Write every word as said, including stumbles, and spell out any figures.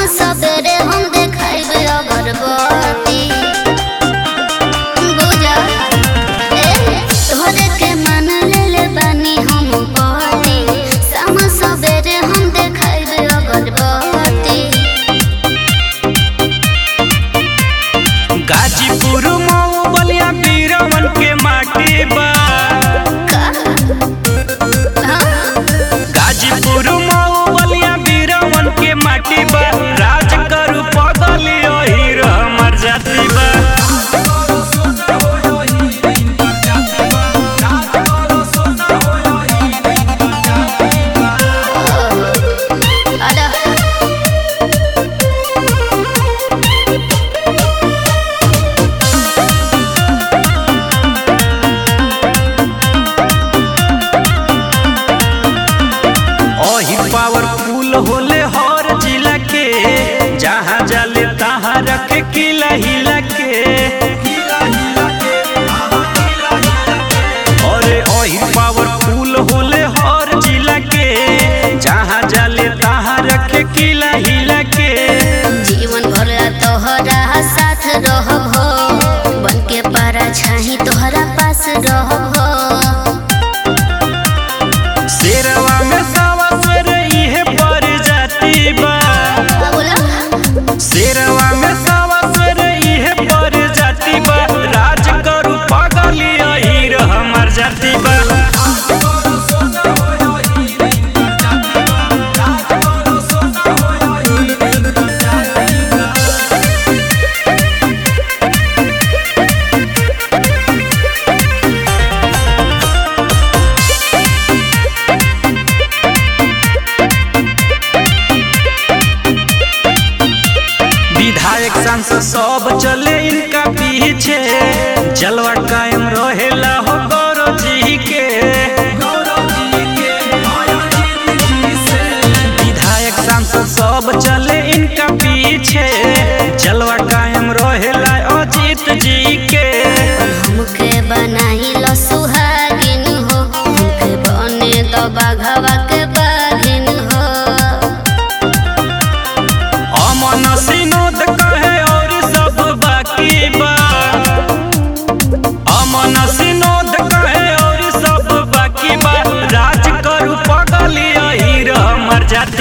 सवेरे हम देखाइब अगरबत्ती बुझा ए तोहरे के मान ले बानी हम पति शाम सवेरे हम देखाइब अगरबत्ती। गाजीपुर मऊ बलिया बीरवन के माटी बा गाजीपुर मऊ बलिया बीरवन के माटी बा राज करू पगली ओहिर हमर जाति बा। पावरफुल होले हर जिला के जहाँ जाले तहाँ रखे किला हिला के अरे ओही पावरफुल होले हर जिला के जहाँ जाले तहाँ रखे किला हिला के। जीवन भर तोहरा साथ रहबो बन के पारा छाही तोहरा पास रहबो। शेरवा में सावा शेर इहे पर जाती बा शेरवा में सावा शेर इहे पर जाती बा राज करू पगली अहिर हमर जाति बा। विधायक सांसद सब चले इनका पीछे जलवा कायम रहेला हो गौरव जी के। विधायक सांसद सब चले इनका पीछे जलवा कायम रहेला अजीत जी के। हमके बनाई लो सुहागिन हो हमके बने तो बाघवा के बाघिन हो। अमन सिनोद कहे और सब बाकी बा अमन सिनोद कहे और सब बाकी बा राज करू पगली अहिर हमर जाति।